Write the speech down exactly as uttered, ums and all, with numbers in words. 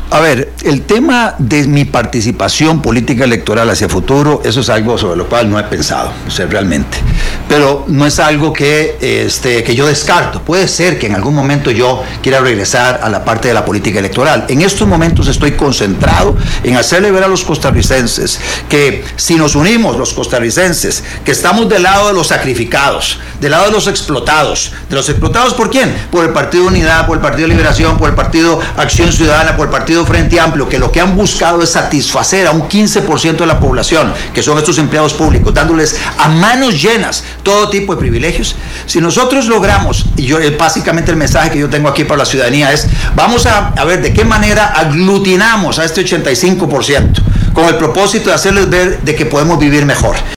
A ver, el tema de mi participación política electoral hacia futuro, eso es algo sobre lo cual no he pensado, o sea, realmente. Pero no es algo que, este, que yo descarto. Puede ser que en algún momento yo quiera regresar a la parte de la política electoral. En estos momentos estoy concentrado en hacerle ver a los costarricenses que si nos unimos los costarricenses, que estamos del lado de los sacrificados, del lado de los explotados. ¿De los explotados por quién? Por el Partido Unidad, por el Partido Liberación, por el Partido Acción Ciudadana, por el Partido Frente Amplio, que lo que han buscado es satisfacer a un quince por ciento de la población, que son estos empleados públicos, dándoles a manos llenas todo tipo de privilegios. Si nosotros logramos, y yo básicamente el mensaje que yo tengo aquí para la ciudadanía es, vamos a, a ver de qué manera aglutinamos a este ochenta y cinco por ciento con el propósito de hacerles ver de que podemos vivir mejor.